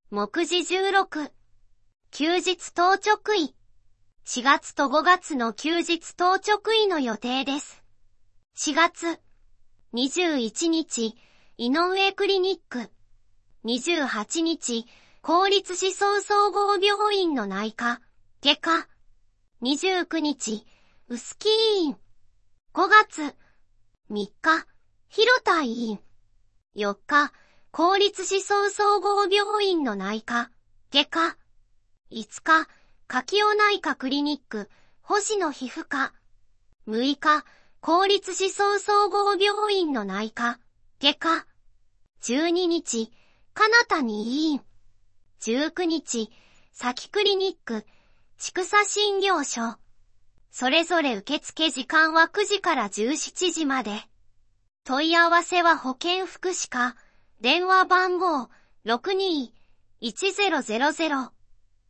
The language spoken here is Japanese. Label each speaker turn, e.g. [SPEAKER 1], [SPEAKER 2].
[SPEAKER 1] 目次16。休日当直医。4月と5月の休日当直医の予定です。4月。21日、井上クリニック。28日、公立思想総合病院の内科、外科。29日、臼杵医院。5月。3日、広田医院。4日、公立思想総合病院の内科、外科。5日、柿尾内科クリニック、星野皮膚科。6日、公立思想総合病院の内科、外科。12日、金谷医院。19日、佐クリニック、千草診療所。それぞれ受付時間は9時から17時まで。問い合わせは保健福祉課、電話番号 62-1000